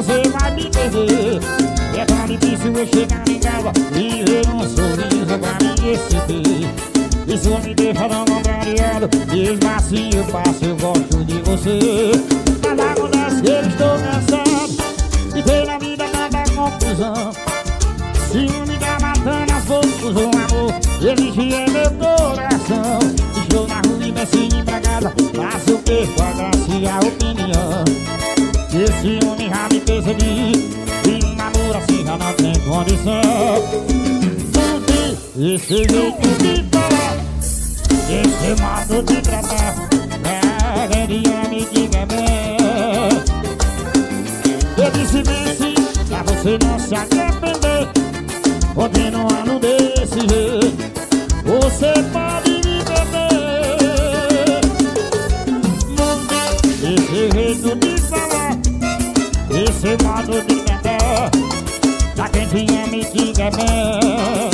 você vai me perder. É tão difícil eu chegar em casa e ver um sorriso pra me receber. Isso me deixa tão contrariado. Mesmo assim eu passo, eu gosto de você. Mas acontece que eu estou cansado e ter na vida tanta confusão. Ciúme tá matando aos poucos o amor. Existe em meu coração. Estou na rua e penso em ir pra casa. Faço o que com a graça e a opinião. Esse homem já me percebi. E um namoro assim já não tem condição. Porque esse jeito de falar, esse modo de tratar, queria me diga bem. Eu disse bem sim, pra você não se arrepender. Continuando desse jeito, você pode me perder. Esse jeito de falar, esse modo de cantar, pra quem tinha me diga bem.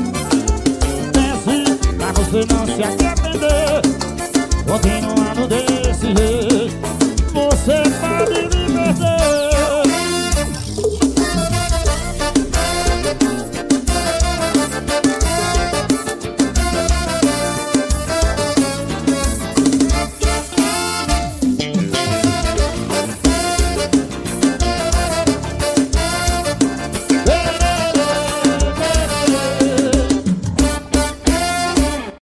Pense pra você não se arrepender. Continuando desse